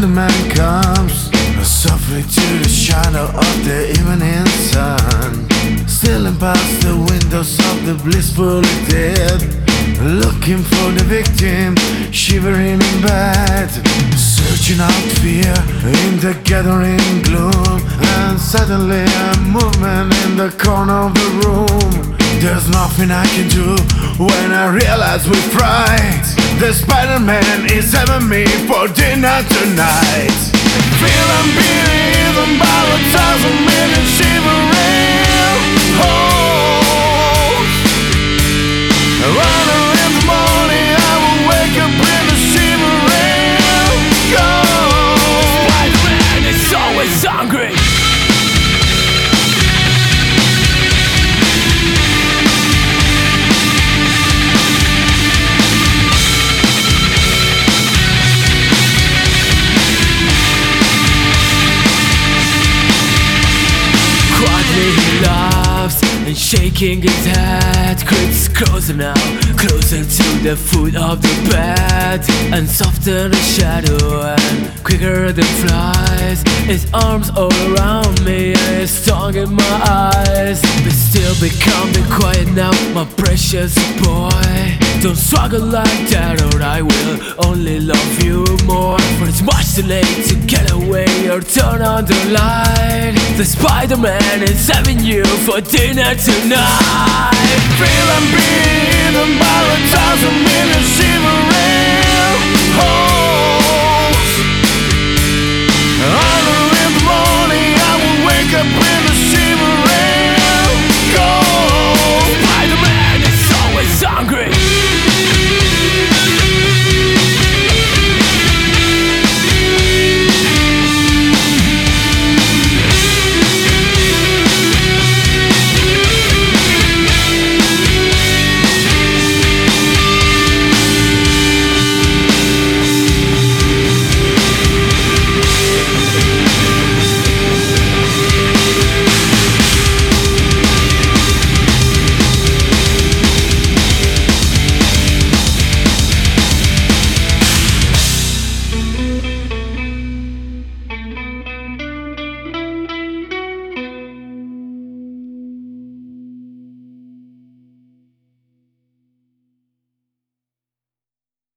Spider-Man comes softly to the shadow of the evening sun, stealing past the windows of the blissfully dead, looking for the victim, shivering in bed, searching out fear in the gathering gloom. And suddenly a movement in the corner of the room. There's nothing I can do when I realize with pride the Spider-Man is having me for dinner tonight. Feeling beaten even by 1,000 million shivering holes. Running in the morning, I will wake up in the shivering cold. Spider-Man is always hungry. He laughs and shaking his head, creeps closer now, closer to the foot of the bed, and softer the shadow and quicker than flies. His arms all around me and his tongue in my eyes. But still becoming quiet now, my precious boy. Don't struggle like that or I will only love you more. For it's much too late to get away or turn on the light. The Spider-Man is having you for dinner tonight. Feeling